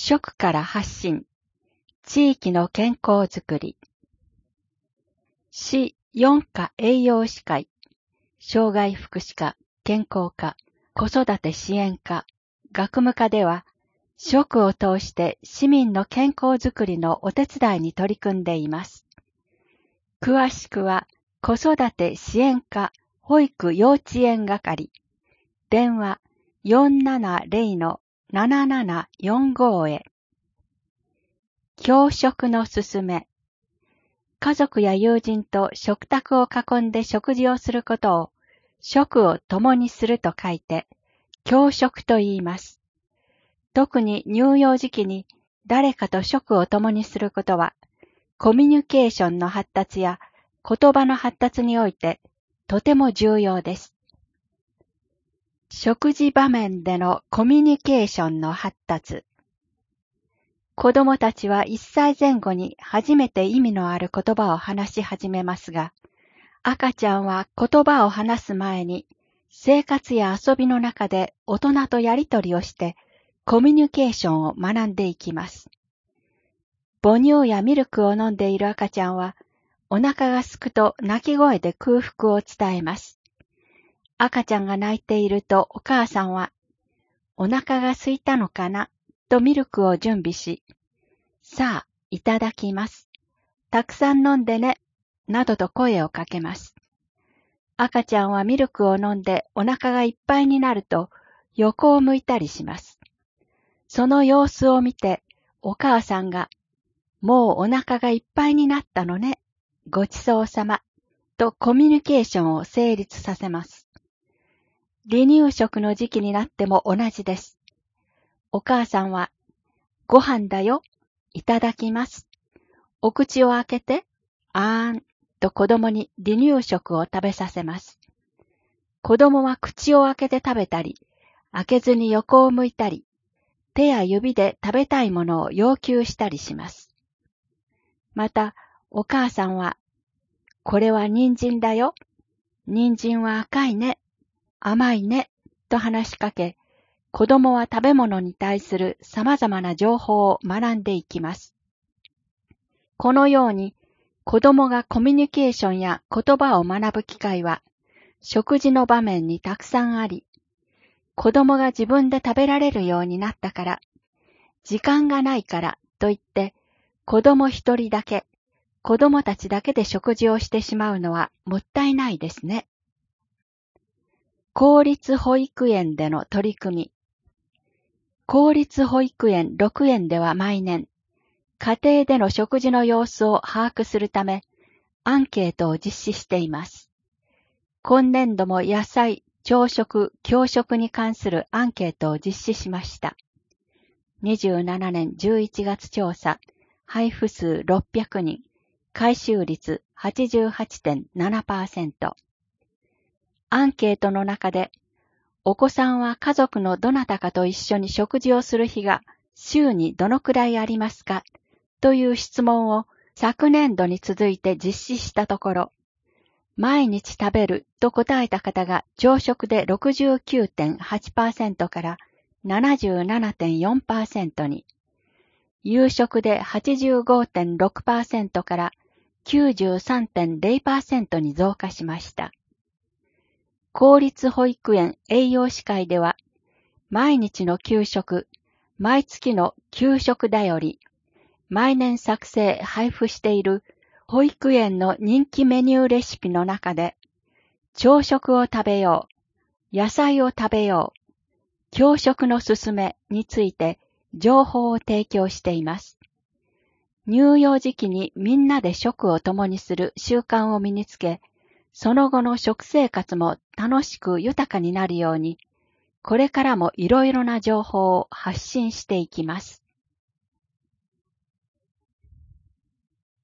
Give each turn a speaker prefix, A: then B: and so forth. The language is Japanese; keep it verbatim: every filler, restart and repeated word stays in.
A: 食から発信、地域の健康づくり。市四課栄養士会、障害福祉課、健康課、子育て支援課、学務課では、食を通して市民の健康づくりのお手伝いに取り組んでいます。詳しくは、子育て支援課保育幼稚園係、電話 よんななゼロ のななななよんご へ。教食のすすめ。家族や友人と食卓を囲んで食事をすることを、食を共にすると書いて、教食と言います。特に乳幼児期に誰かと食を共にすることは、コミュニケーションの発達や言葉の発達においてとても重要です。食事場面でのコミュニケーションの発達。子供たちはいっさいぜん後に初めて意味のある言葉を話し始めますが、赤ちゃんは言葉を話す前に生活や遊びの中で大人とやりとりをしてコミュニケーションを学んでいきます。母乳やミルクを飲んでいる赤ちゃんはお腹がすくと泣き声で空腹を伝えます。赤ちゃんが泣いているとお母さんは、お腹が空いたのかなとミルクを準備し、さあ、いただきます。たくさん飲んでね、などと声をかけます。赤ちゃんはミルクを飲んでお腹がいっぱいになると横を向いたりします。その様子を見て、お母さんが、もうお腹がいっぱいになったのね、ごちそうさま、とコミュニケーションを成立させます。離乳食の時期になっても同じです。お母さんは、ご飯だよ、いただきます。お口を開けて、あーん、と子供に離乳食を食べさせます。子供は口を開けて食べたり、開けずに横を向いたり、手や指で食べたいものを要求したりします。また、お母さんは、これは人参だよ。人参は赤いね。甘いね。と話しかけ、子供は食べ物に対する様々な情報を学んでいきます。このように、子供がコミュニケーションや言葉を学ぶ機会は、食事の場面にたくさんあり、子供が自分で食べられるようになったから、時間がないからと言って、子供一人だけ、子供たちだけで食事をしてしまうのはもったいないですね。公立保育園での取り組み。公立保育園ろくえんでは毎年、家庭での食事の様子を把握するため、アンケートを実施しています。今年度も野菜、朝食、教食に関するアンケートを実施しました。にじゅうななねんじゅういちがつ調査、配布数ろっぴゃくにん、回収率 はちじゅうはちてんななパーセント。アンケートの中で、お子さんは家族のどなたかと一緒に食事をする日が週にどのくらいありますかという質問を昨年度に続いて実施したところ、毎日食べると答えた方が朝食で ろくじゅうきゅうてんはちパーセント から ななじゅうななてんよんパーセント に、夕食で はちじゅうごてんろくパーセント から きゅうじゅうさんてんゼロパーセント に増加しました。公立保育園栄養士会では、毎日の給食、毎月の給食だより、毎年作成配布している保育園の人気メニューレシピの中で、朝食を食べよう、野菜を食べよう、教食のすすめについて情報を提供しています。乳幼児期にみんなで食を共にする習慣を身につけ、その後の食生活も楽しく豊かになるように、これからもいろいろな情報を発信していきます。